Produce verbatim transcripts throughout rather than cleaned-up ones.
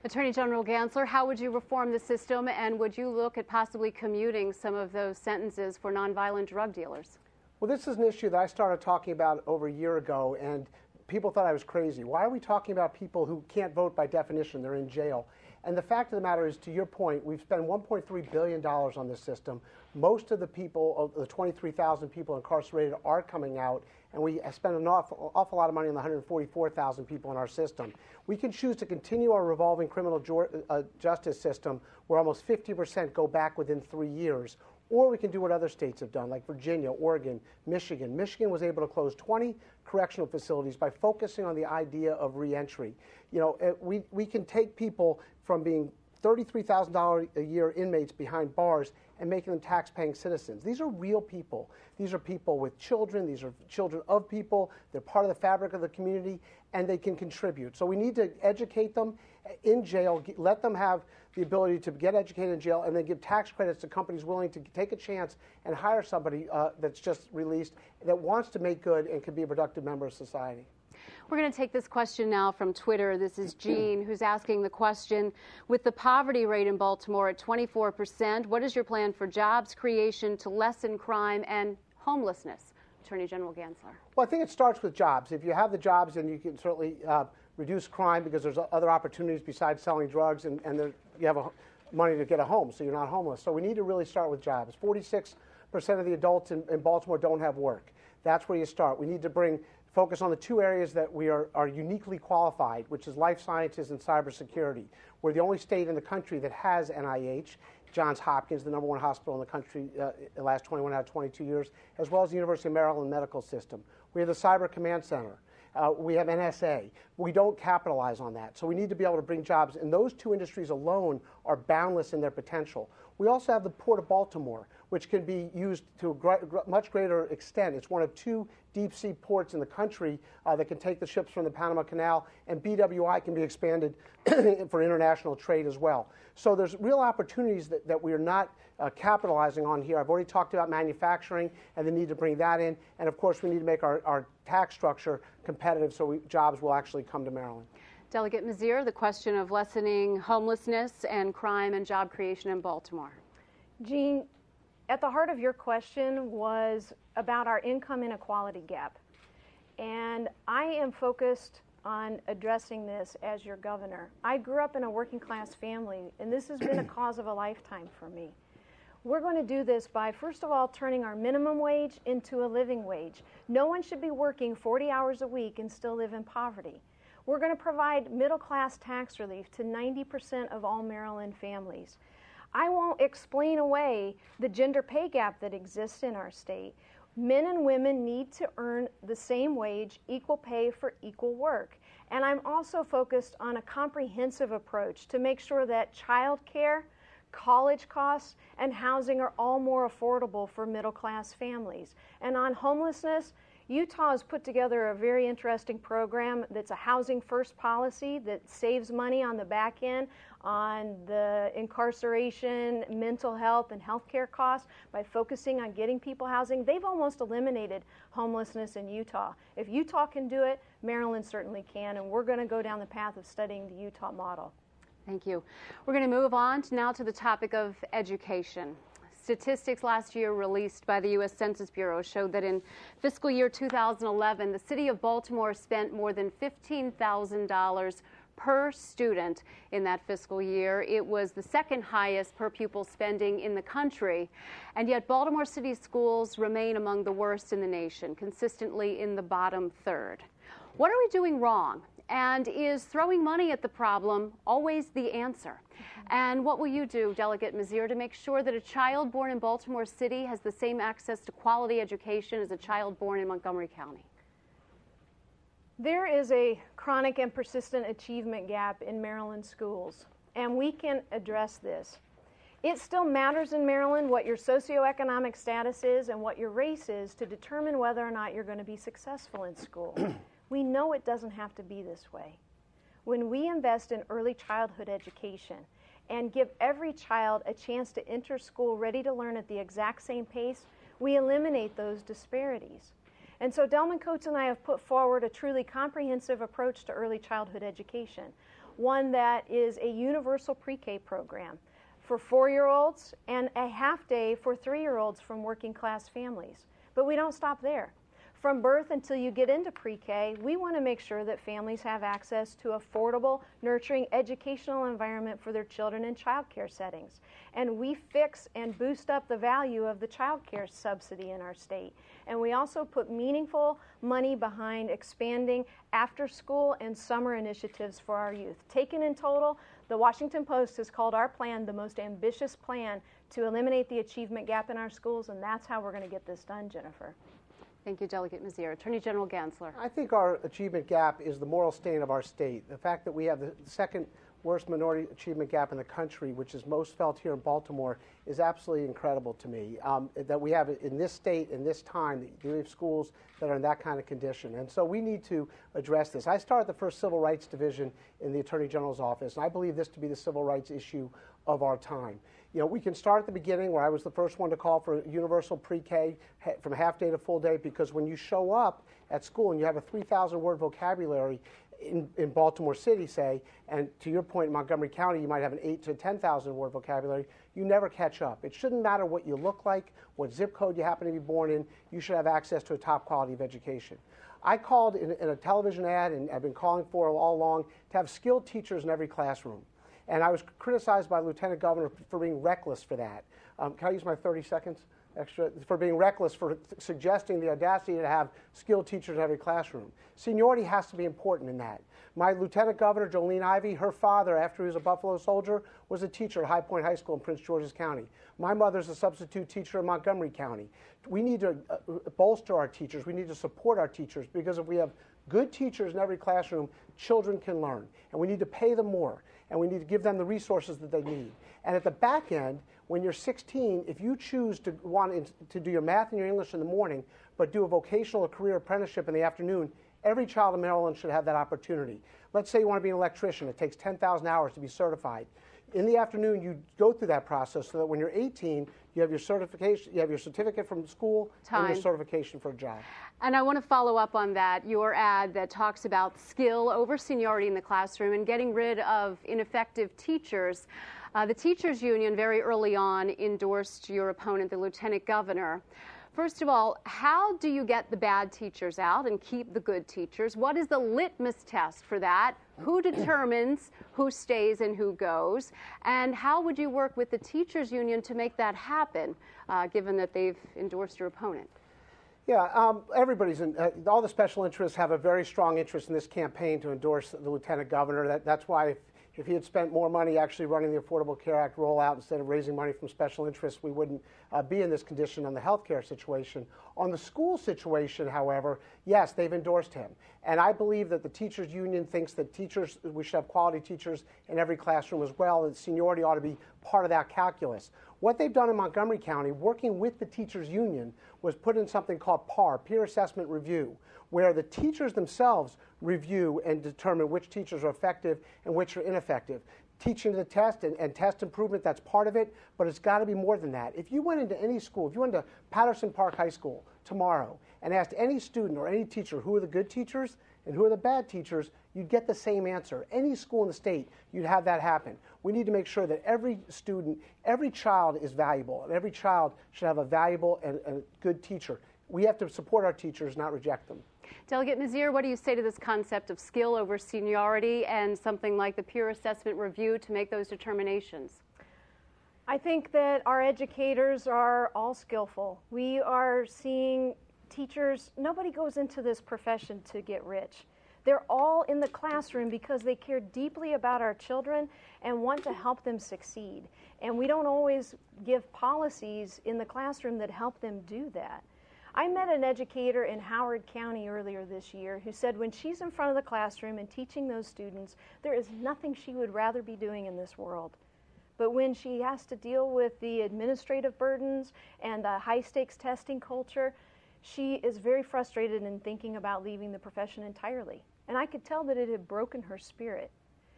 Attorney General Gansler, how would you reform the system, and would you look at possibly commuting some of those sentences for nonviolent drug dealers? Well, this is an issue that I started talking about over a year ago, and people thought I was crazy. Why are we talking about people who can't vote by definition? They're in jail. And the fact of the matter is, to your point, we've spent one point three billion dollars on this system. Most of the people, of the twenty-three thousand people incarcerated, are coming out, and we spend an awful, awful lot of money on the one hundred forty-four thousand people in our system. We can choose to continue our revolving criminal ju uh, justice system, where almost fifty percent go back within three years. Or we can do what other states have done, like Virginia, Oregon, Michigan. Michigan was able to close twenty correctional facilities by focusing on the idea of reentry. You know, we, we can take people from being thirty-three thousand dollars a year inmates behind bars and making them tax-paying citizens. These are real people. These are people with children. These are children of people. They're part of the fabric of the community, and they can contribute. So we need to educate them in jail, let them have the ability to get educated in jail, and then give tax credits to companies willing to take a chance and hire somebody uh, that's just released that wants to make good and can be a productive member of society. We're going to take this question now from Twitter. This is Jean, who's asking the question, with the poverty rate in Baltimore at twenty-four percent, what is your plan for jobs creation to lessen crime and homelessness? Attorney General Gansler. Well, I think it starts with jobs. If you have the jobs, then you can certainly uh, reduce crime, because there's other opportunities besides selling drugs, and, and there, you have a, money to get a home, so you're not homeless. So we need to really start with jobs. forty-six percent of the adults in, in Baltimore don't have work. That's where you start. We need to bring focus on the two areas that we are, are uniquely qualified, which is life sciences and cybersecurity. We're the only state in the country that has N I H, Johns Hopkins, the number one hospital in the country uh, in the last twenty-one out of twenty-two years, as well as the University of Maryland Medical System. We have the Cyber Command Center. Uh, we have N S A. We don't capitalize on that. So we need to be able to bring jobs, and those two industries alone are boundless in their potential. We also have the Port of Baltimore, which can be used to a gr gr much greater extent. It's one of two deep-sea ports in the country uh, that can take the ships from the Panama Canal, and B W I can be expanded for international trade as well. So there's real opportunities that, that we are not uh, capitalizing on here. I've already talked about manufacturing and the need to bring that in, and of course we need to make our, our tax structure competitive so we, jobs will actually come to Maryland. Delegate Mazier, the question of lessening homelessness and crime and job creation in Baltimore. Jean, at the heart of your question was about our income inequality gap. And I am focused on addressing this as your governor. I grew up in a working class family, and this has been a cause of a lifetime for me. We're going to do this by, first of all, turning our minimum wage into a living wage. No one should be working forty hours a week and still live in poverty. We're going to provide middle-class tax relief to ninety percent of all Maryland families. I won't explain away the gender pay gap that exists in our state. Men and women need to earn the same wage, equal pay for equal work. And I'm also focused on a comprehensive approach to make sure that child care, college costs, and housing are all more affordable for middle-class families. And on homelessness, Utah has put together a very interesting program that's a housing first policy that saves money on the back end on the incarceration, mental health, and healthcare costs by focusing on getting people housing. They've almost eliminated homelessness in Utah. If Utah can do it, Maryland certainly can, and we're going to go down the path of studying the Utah model. Thank you. We're going to move on to now to the topic of education. Statistics last year released by the U S Census Bureau showed that in fiscal year two thousand eleven, the city of Baltimore spent more than fifteen thousand dollars per student in that fiscal year. It was the second highest per pupil spending in the country, and yet Baltimore City schools remain among the worst in the nation, consistently in the bottom third. What are we doing wrong? And is throwing money at the problem always the answer? And what will you do, Delegate Mazier, to make sure that a child born in Baltimore City has the same access to quality education as a child born in Montgomery County? There is a chronic and persistent achievement gap in Maryland schools, and we can address this. It still matters in Maryland what your socioeconomic status is and what your race is to determine whether or not you're going to be successful in school. We know it doesn't have to be this way. When we invest in early childhood education and give every child a chance to enter school ready to learn at the exact same pace, we eliminate those disparities. And so Delman Coates and I have put forward a truly comprehensive approach to early childhood education. one that is a universal pre-K program for four-year-olds and a half-day for three-year-olds from working-class families. But we don't stop there. From birth until you get into pre-K, we want to make sure that families have access to affordable, nurturing, educational environment for their children in child care settings. And we fix and boost up the value of the child care subsidy in our state. And we also put meaningful money behind expanding after-school and summer initiatives for our youth. Taken in total, the Washington Post has called our plan the most ambitious plan to eliminate the achievement gap in our schools, and that's how we're going to get this done, Jennifer. Thank you, Delegate Mazier. Attorney General Gansler. I think our achievement gap is the moral stain of our state. The fact that we have the second worst minority achievement gap in the country, which is most felt here in Baltimore, is absolutely incredible to me. Um, that we have in this state, in this time, that we have schools that are in that kind of condition. And so we need to address this. I started the first Civil Rights Division in the Attorney General's office, and I believe this to be the civil rights issue of our time. You know, we can start at the beginning where I was the first one to call for universal pre-K from half day to full day, because when you show up at school and you have a three thousand word vocabulary in, in Baltimore City, say, and to your point in Montgomery County, you might have an eight to ten thousand word vocabulary, you never catch up. It shouldn't matter what you look like, what zip code you happen to be born in, you should have access to a top quality of education. I called in, in a television ad, and I've been calling for all along, to have skilled teachers in every classroom. And I was criticized by the Lieutenant Governor for being reckless for that. Um, can I use my thirty seconds extra? For being reckless, for th- suggesting the audacity to have skilled teachers in every classroom. Seniority has to be important in that. My Lieutenant Governor, Jolene Ivey, her father, after he was a Buffalo soldier, was a teacher at High Point High School in Prince George's County. My mother's a substitute teacher in Montgomery County. We need to uh, bolster our teachers. We need to support our teachers, because if we have good teachers in every classroom, children can learn. And we need to pay them more. And we need to give them the resources that they need. And at the back end, when you're sixteen, if you choose to want in, to do your math and your English in the morning, but do a vocational or career apprenticeship in the afternoon, every child in Maryland should have that opportunity. Let's say you want to be an electrician. It takes ten thousand hours to be certified. In the afternoon, you go through that process so that when you're eighteen, you have your certification, you have your certificate from school Time. and your certification for a job. And I want to follow up on that, your ad that talks about skill over seniority in the classroom and getting rid of ineffective teachers. Uh, the teachers union very early on endorsed your opponent, the Lieutenant Governor. First of all, how do you get the bad teachers out and keep the good teachers? What is the litmus test for that? Who determines who stays and who goes? And how would you work with the teachers union to make that happen, uh, given that they've endorsed your opponent? Yeah, um, everybody's in, uh, all the special interests have a very strong interest in this campaign to endorse the Lieutenant Governor. That, that's why if, if he had spent more money actually running the Affordable Care Act rollout instead of raising money from special interests, we wouldn't uh, be in this condition on the health care situation. On the school situation, however, yes, they've endorsed him. And I believe that the teachers union thinks that teachers, we should have quality teachers in every classroom as well, and seniority ought to be part of that calculus. What they've done in Montgomery County, working with the teachers union, was put in something called P A R, Peer Assessment Review, where the teachers themselves review and determine which teachers are effective and which are ineffective. Teaching to the test and, and test improvement, that's part of it, but it's got to be more than that. If you went into any school, if you went to Patterson Park High School tomorrow and asked any student or any teacher who are the good teachers and who are the bad teachers, you'd get the same answer. Any school in the state, you'd have that happen. We need to make sure that every student, every child is valuable, and every child should have a valuable and, and good teacher. We have to support our teachers, not reject them. Delegate Mazier, what do you say to this concept of skill over seniority and something like the peer assessment review to make those determinations? I think that our educators are all skillful. We are seeing teachers, nobody goes into this profession to get rich. They're all in the classroom because they care deeply about our children and want to help them succeed. And we don't always give policies in the classroom that help them do that. I met an educator in Howard County earlier this year who said when she's in front of the classroom and teaching those students, there is nothing she would rather be doing in this world. But when she has to deal with the administrative burdens and the high-stakes testing culture, she is very frustrated in thinking about leaving the profession entirely. And I could tell that it had broken her spirit.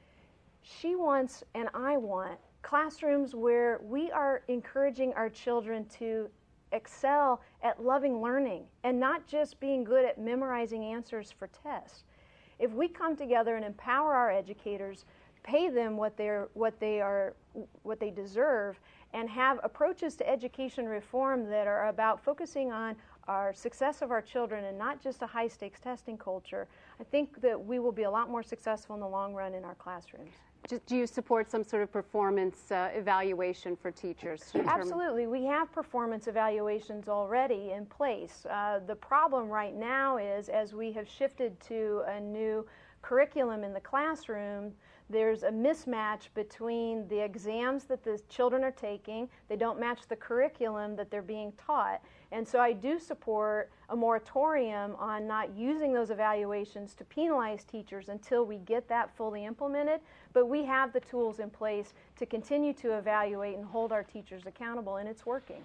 She wants, and I want, classrooms where we are encouraging our children to excel at loving learning and not just being good at memorizing answers for tests. If we come together and empower our educators pay them what they're what they are what they deserve, and have approaches to education reform that are about focusing on our success of our children and not just a high-stakes testing culture, I think that we will be a lot more successful in the long run in our classrooms. Do you support some sort of performance uh, evaluation for teachers? Absolutely. We have performance evaluations already in place. Uh, the problem right now is, as we have shifted to a new curriculum in the classroom, there's a mismatch between the exams that the children are taking. They don't match the curriculum that they're being taught. And so I do support a moratorium on not using those evaluations to penalize teachers until we get that fully implemented. But we have the tools in place to continue to evaluate and hold our teachers accountable, and it's working.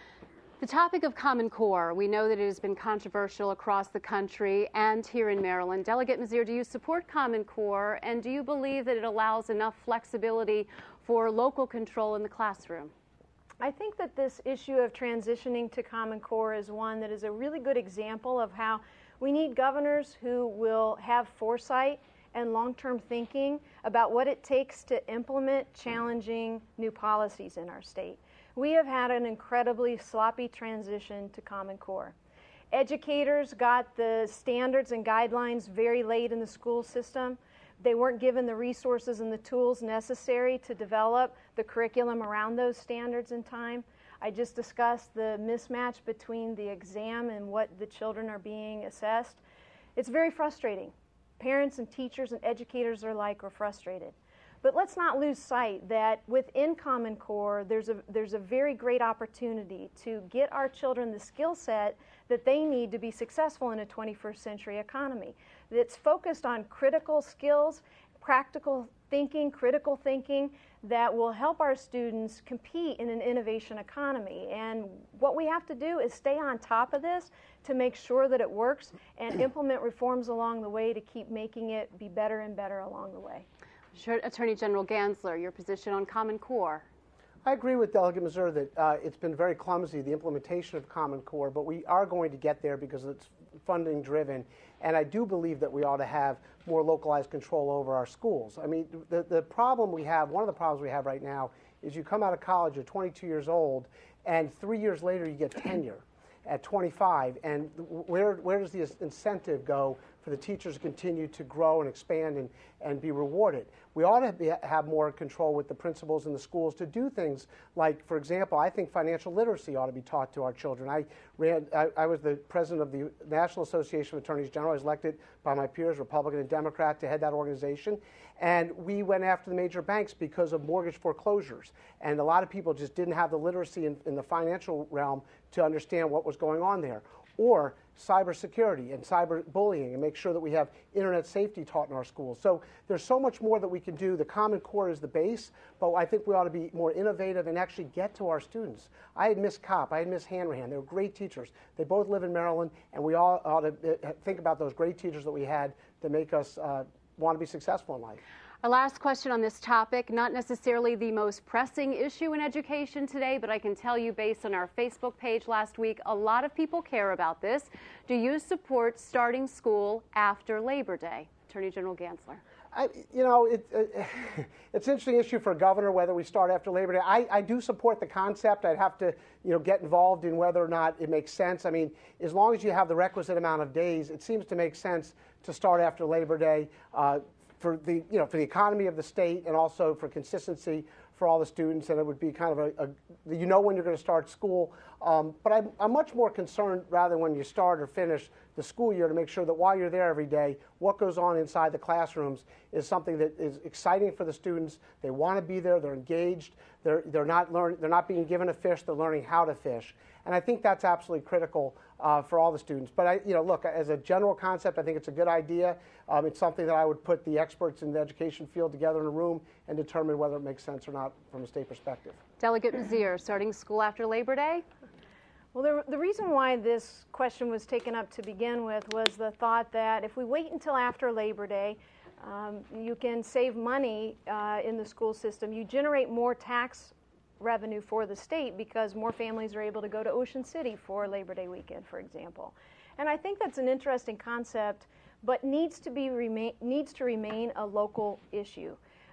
The topic of Common Core, we know that it has been controversial across the country and here in Maryland. Delegate Mizir, do you support Common Core, and do you believe that it allows enough flexibility for local control in the classroom? I think that this issue of transitioning to Common Core is one that is a really good example of how we need governors who will have foresight and long-term thinking about what it takes to implement challenging new policies in our state. We have had an incredibly sloppy transition to Common Core. Educators got the standards and guidelines very late in the school system. They weren't given the resources and the tools necessary to develop the curriculum around those standards in time. I just discussed the mismatch between the exam and what the children are being assessed. It's very frustrating. Parents and teachers and educators alike are frustrated. But let's not lose sight that within Common Core, there's a, there's a very great opportunity to get our children the skill set that they need to be successful in a twenty-first century economy. That's focused on critical skills, practical thinking, critical thinking, that will help our students compete in an innovation economy. And what we have to do is stay on top of this to make sure that it works and implement reforms along the way to keep making it be better and better along the way. Sure, Attorney General Gansler, your position on Common Core. I agree with Delegate Mizir that uh, it's been very clumsy, the implementation of Common Core, but we are going to get there because it's funding driven. And I do believe that we ought to have more localized control over our schools. I mean, the, the problem we have, one of the problems we have right now is you come out of college, you're twenty-two years old, and three years later you get tenure at twenty-five. And where, where does the incentive go for the teachers to continue to grow and expand and, and be rewarded? We ought to be, have more control with the principals in the schools to do things like, for example, I think financial literacy ought to be taught to our children. I ran, I, I was the president of the National Association of Attorneys General. I was elected by my peers, Republican and Democrat, to head that organization. And we went after the major banks because of mortgage foreclosures. And a lot of people just didn't have the literacy in, in the financial realm to understand what was going on there. Or cybersecurity and cyberbullying, and make sure that we have internet safety taught in our schools. So there's so much more that we can do. The Common Core is the base, but I think we ought to be more innovative and actually get to our students. I had Miss Kopp, I had Miss Hanrahan. They were great teachers. They both live in Maryland, and we all ought to think about those great teachers that we had to make us uh, want to be successful in life. Our last question on this topic, not necessarily the most pressing issue in education today, but I can tell you based on our Facebook page last week, a lot of people care about this. Do you support starting school after Labor Day? Attorney General Gansler. I, you know, it, it, it's an interesting issue for a governor whether we start after Labor Day. I, I do support the concept. I'd have to, you know, get involved in whether or not it makes sense. I mean, as long as you have the requisite amount of days, it seems to make sense to start after Labor Day. Uh, for the, you know, for the economy of the state and also for consistency for all the students, and it would be kind of a, a you know when you're going to start school. Um, but I'm, I'm much more concerned rather when you start or finish the school year to make sure that while you're there every day, what goes on inside the classrooms is something that is exciting for the students. They want to be there. They're engaged. They're, they're, not learn, they're not being given a fish. They're learning how to fish. And I think that's absolutely critical uh, for all the students. But, I, you know, look, as a general concept, I think it's a good idea. Um, it's something that I would put the experts in the education field together in a room and determine whether it makes sense or not from a state perspective. Delegate Mizir, starting school after Labor Day? Well, the, the reason why this question was taken up to begin with was the thought that if we wait until after Labor Day, um, you can save money uh, in the school system. You generate more tax revenue for the state because more families are able to go to Ocean City for Labor Day weekend, for example. And I think that's an interesting concept, but needs to be remain, needs to remain a local issue.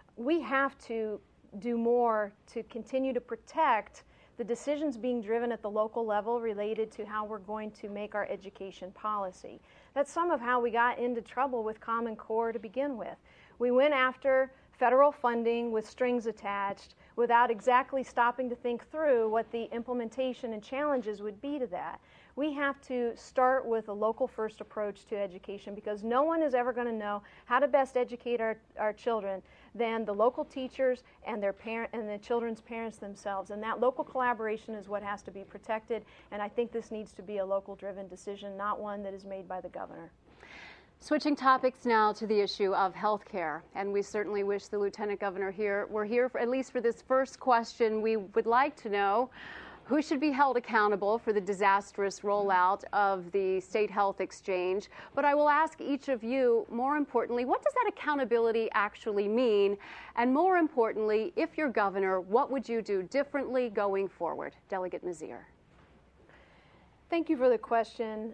we have to do more to continue to protect the decisions being driven at the local level related to how we're going to make our education policy. That's some of how we got into trouble with Common Core to begin with. We went after federal funding with strings attached without exactly stopping to think through what the implementation and challenges would be to that. We have to start with a local first approach to education because no one is ever going to know how to best educate our, our children than the local teachers and their parent and the children's parents themselves. And that local collaboration is what has to be protected, and I think this needs to be a local driven decision, not one that is made by the governor. Switching topics now to the issue of health care, and we certainly wish the Lieutenant Governor here were here, for, at least for this first question. We would like to know who should be held accountable for the disastrous rollout of the State Health Exchange. But I will ask each of you, more importantly, what does that accountability actually mean? And more importantly, if you're governor, what would you do differently going forward? Delegate Mazier. Thank you for the question.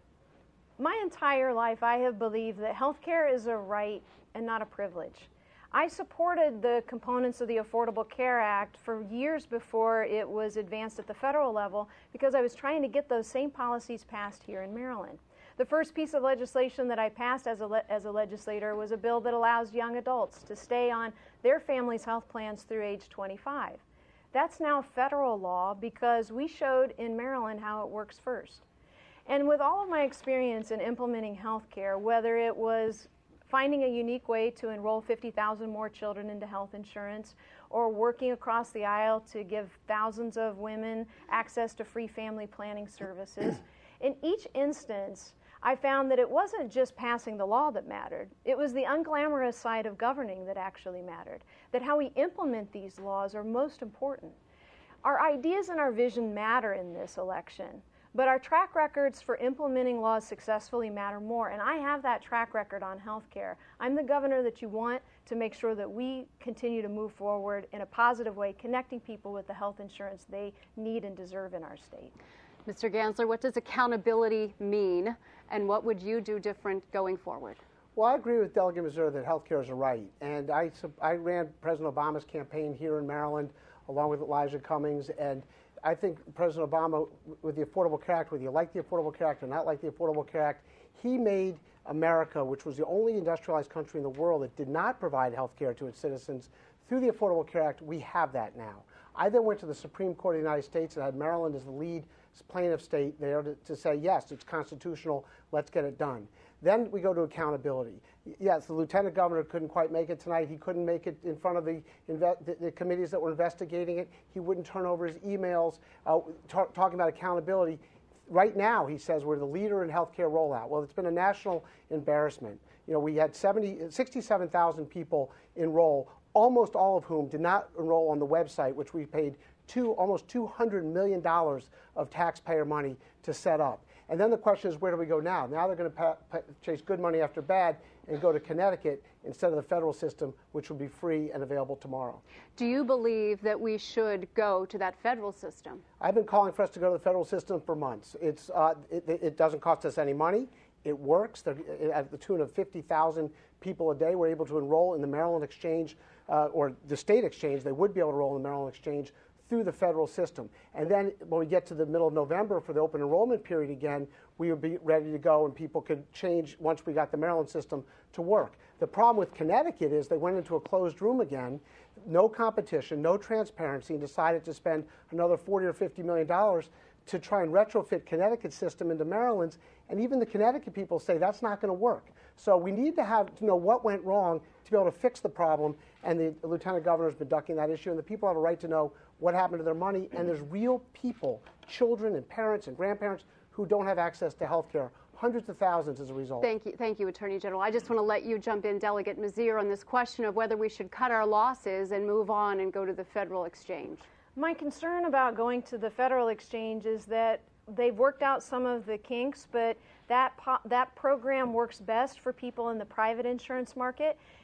My entire life, I have believed that health care is a right and not a privilege. I supported the components of the Affordable Care Act for years before it was advanced at the federal level because I was trying to get those same policies passed here in Maryland. The first piece of legislation that I passed as a, le- as a legislator was a bill that allows young adults to stay on their family's health plans through age twenty-five. That's now federal law because we showed in Maryland how it works first. And with all of my experience in implementing health care, whether it was finding a unique way to enroll fifty thousand more children into health insurance, or working across the aisle to give thousands of women access to free family planning services. In each instance, I found that it wasn't just passing the law that mattered. It was the unglamorous side of governing that actually mattered, that how we implement these laws are most important. Our ideas and our vision matter in this election. But our track records for implementing laws successfully matter more, and I have that track record on health care. I'm the governor that you want to make sure that we continue to move forward in a positive way, connecting people with the health insurance they need and deserve in our state. Mister Gansler, what does accountability mean, and what would you do different going forward? Well, I agree with Delegate Mazier that health care is a right, and I, I ran President Obama's campaign here in Maryland along with Elijah Cummings, and I think President Obama, with the Affordable Care Act, whether you like the Affordable Care Act or not like the Affordable Care Act, he made America, which was the only industrialized country in the world that did not provide health care to its citizens, through the Affordable Care Act. We have that now. I then went to the Supreme Court of the United States and had Maryland as the lead plaintiff state there to, to say, yes, it's constitutional, let's get it done. Then we go to accountability. Yes, the lieutenant governor couldn't quite make it tonight. He couldn't make it in front of the, the, the committees that were investigating it. He wouldn't turn over his emails uh, ta- talking about accountability. Right now, he says we're the leader in healthcare rollout. Well, it's been a national embarrassment. You know, we had seventy, sixty-seven thousand people enroll, almost all of whom did not enroll on the website, which we paid two, almost two hundred million dollars of taxpayer money to set up. And then the question is, where do we go now? Now they're going to pa- pa- chase good money after bad and go to Connecticut instead of the federal system, which will be free and available tomorrow. Do you believe that we should go to that federal system? I've been calling for us to go to the federal system for months. It's, uh, it, it doesn't cost us any money. It works. They're, at the tune of fifty thousand people a day, we're able to enroll in the Maryland Exchange, uh, or the state exchange. They would be able to enroll in the Maryland Exchange through the federal system. And then when we get to the middle of November for the open enrollment period again, we would be ready to go and people could change once we got the Maryland system to work. The problem with Connecticut is they went into a closed room again, no competition, no transparency, and decided to spend another forty or fifty million dollars to try and retrofit Connecticut's system into Maryland's. And even the Connecticut people say that's not going to work. So we need to have to know what went wrong to be able to fix the problem. And the lieutenant governor has been ducking that issue. And the people have a right to know what happened to their money. And there's real people, children and parents and grandparents, who don't have access to health care. Hundreds of thousands as a result. Thank you, thank you, Attorney General. I just want to let you jump in, Delegate Mazier, on this question of whether we should cut our losses and move on and go to the federal exchange. My concern about going to the federal exchange is that they've worked out some of the kinks, but that po- that program works best for people in the private insurance market.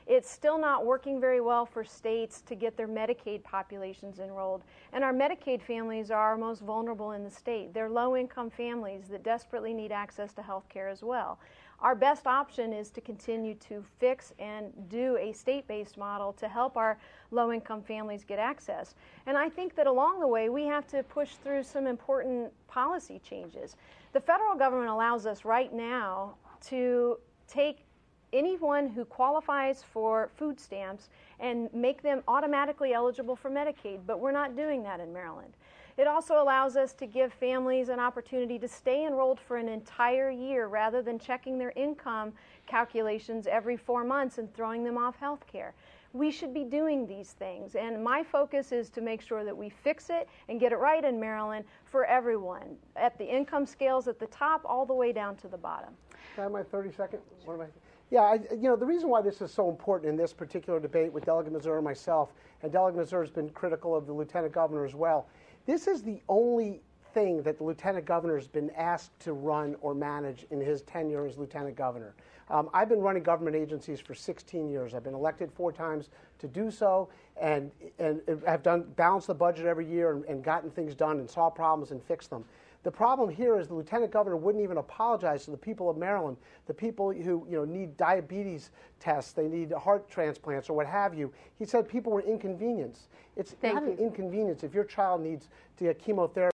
It's still not working very well for states to get their Medicaid populations enrolled. And our Medicaid families are our most vulnerable in the state. They're low-income families that desperately need access to health care as well. Our best option is to continue to fix and do a state-based model to help our low-income families get access. And I think that along the way, we have to push through some important policy changes. The federal government allows us right now to take anyone who qualifies for food stamps and make them automatically eligible for Medicaid, but we're not doing that in Maryland. It also allows us to give families an opportunity to stay enrolled for an entire year rather than checking their income calculations every four months and throwing them off health care. We should be doing these things, and my focus is to make sure that we fix it and get it right in Maryland for everyone, at the income scales at the top all the way down to the bottom. Can I have my thirty second? What am I? Yeah, I, you know, the reason why this is so important in this particular debate with Delegate Mazur and myself, and Delegate Mazur has been critical of the Lieutenant Governor as well, this is the only thing that the Lieutenant Governor has been asked to run or manage in his tenure as Lieutenant Governor. Um, I've been running government agencies for sixteen years. I've been elected four times to do so, and, and I've done balanced the budget every year and, and gotten things done and saw problems and fixed them. The problem here is the Lieutenant Governor wouldn't even apologize to the people of Maryland, the people who you know need diabetes tests, they need heart transplants or what have you. He said people were inconvenienced. It's Thank not you. an inconvenience if your child needs to get chemotherapy.